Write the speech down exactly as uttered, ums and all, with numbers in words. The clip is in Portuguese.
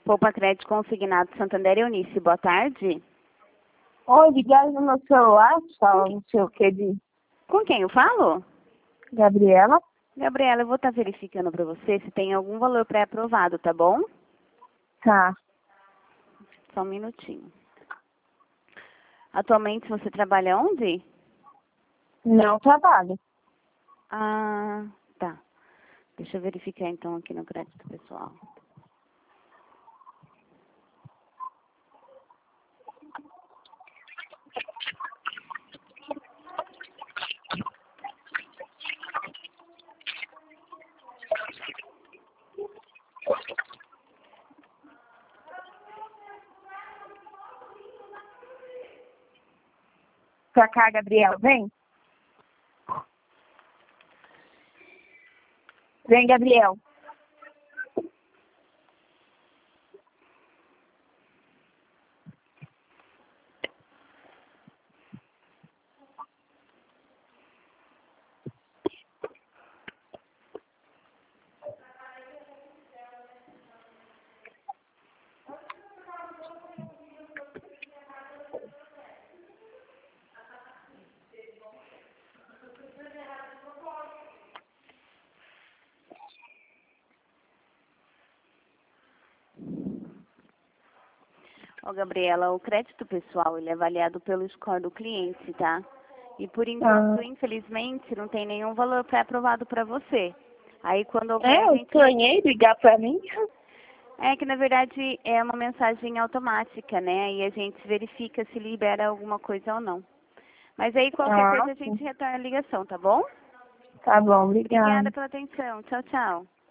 Poupa Crédito Consignado Santander Eunice, boa tarde. Oi, ligaram no meu celular, só não sei o que de Com quem eu falo? Gabriela. Gabriela, eu vou estar verificando para você se tem algum valor pré-aprovado, tá bom? Tá. Só um minutinho. Atualmente você trabalha onde? Não trabalho. Ah, tá. Deixa eu verificar então aqui no crédito pessoal. Pra cá, Gabriela, vem. Vem, Gabriel. Ó, Gabriela, o crédito pessoal, ele é avaliado pelo score do cliente, tá? E por enquanto, Ah. infelizmente, não tem nenhum valor pré-aprovado para você. Aí quando houver, É, a eu gente... estranhei ligar pra mim. É que, na verdade, é uma mensagem automática, né? E a gente verifica se libera alguma coisa ou não. Mas aí, qualquer Ah, coisa, a gente retorna a ligação, tá bom? tá bom, Obrigada obrigada. pela atenção. Tchau, tchau.